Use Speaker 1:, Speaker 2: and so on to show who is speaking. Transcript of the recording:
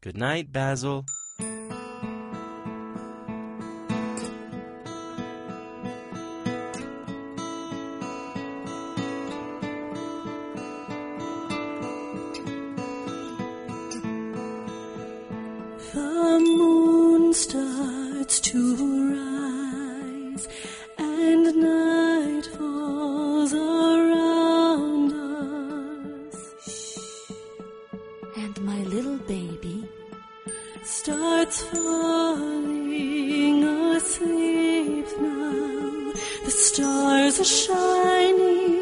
Speaker 1: Good night, Basil.
Speaker 2: The moon starts to rise, and night falls around us.
Speaker 3: And my little baby
Speaker 2: starts falling asleep now. The stars are shining